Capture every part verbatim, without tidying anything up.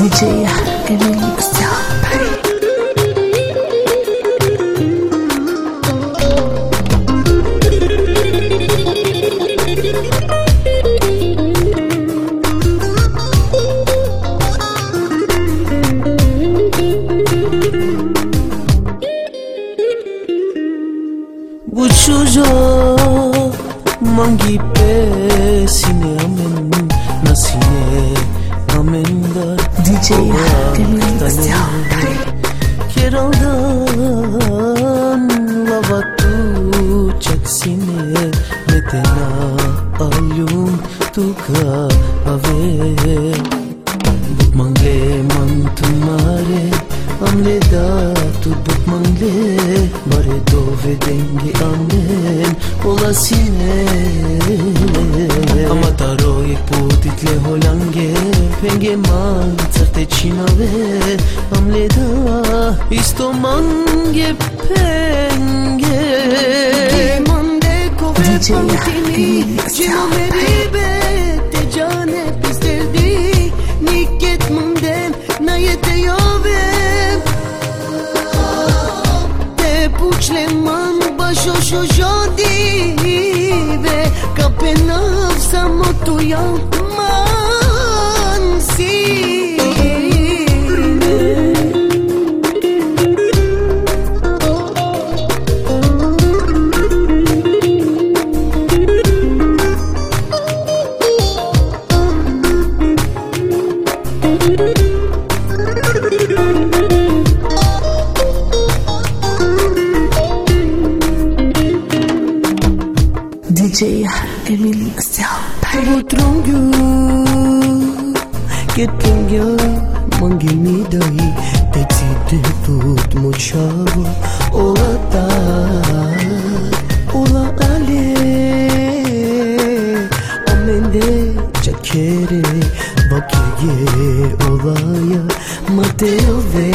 D J Emily Style. Guchujo mangi pe sine amen na sine amen da D J Emily Style. Quiero dan lava tu chaksine metena ayum tu ka ave but mangle man tumare amle da tu but mangle bare dove dengi amen ola sine amataro ek putit le holange penge man certe chinave amle da isto mange penge mande kove D J pantini jino meribe te jane pisteldi niket mundem na yete yove te puchle man basho sho jodive kapenav samotu ya man si D J Emily Style. Butrongyu Ketongya mangi mi dahi Tetsi te put mochavo Ola ta Ola ale Amende chakere Bakye olaya Mate ove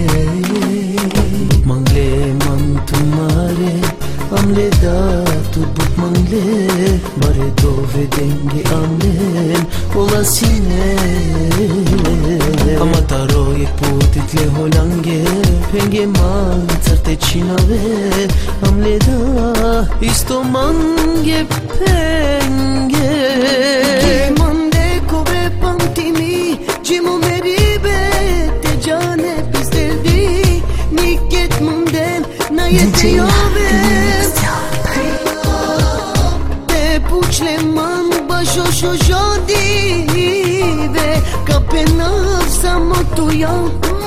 Mangle man tumare Amle da tu but mangle bare dove dengi amen ola sine amataro ek putit le holange penge man certe chinave amle da isto mange penge mande kove pantini jimo meribe te jane pisteldi niket mundem na yete yove puchle man basho sho jodive kapenav samotu ya